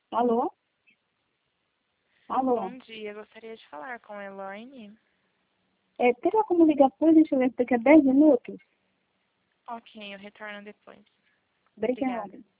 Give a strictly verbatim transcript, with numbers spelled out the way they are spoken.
Alô? Alô? Bom dia, gostaria de falar com a Elaine. É, terá como ligar depois, deixa eu ver, daqui a dez minutos? Ok, eu retorno depois. Obrigada. Obrigada.